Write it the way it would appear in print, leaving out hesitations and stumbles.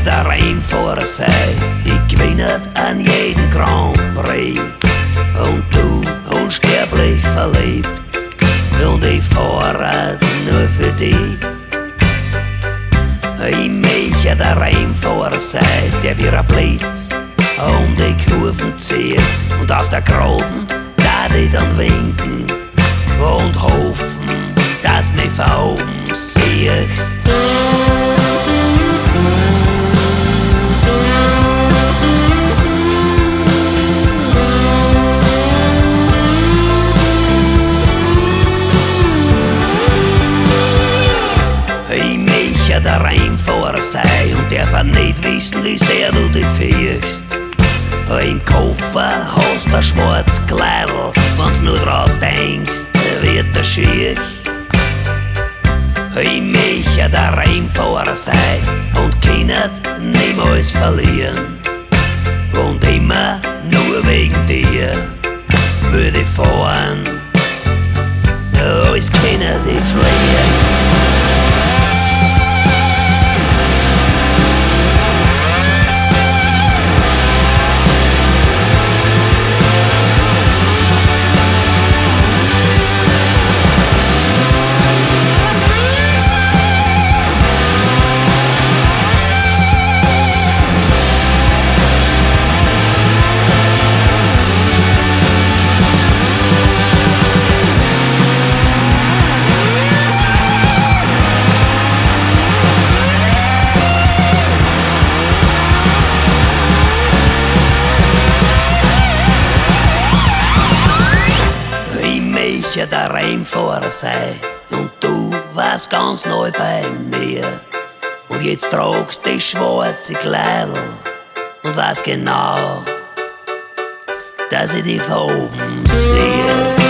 daheim vor sei. Ich gewinne an jeden Grand Prix. Und du, unsterblich verliebt. Und ich fahre nur für dich. Ich mich daheim vor sei, der wie ein Blitz um die Kurven zieht. Und auf der Graben da ich dann winken und hoffen, dass mich von oben siehst. Ich mich daheim vor sei und darf nicht wissen, wie sehr du dich fürchst. Im Koffer hast du ein schwarzes Kleidl, wenn's nur dran denkst, wird er schier. Ich mich daheim vor sei und kann niemals verlieren. Und immer nur wegen dir würde ich fahren, als können die fliehen. Daheim vor sei und du warst ganz neu bei mir. Und jetzt tragst die schwarze Kleidl und weißt genau, dass ich dich von oben sehe.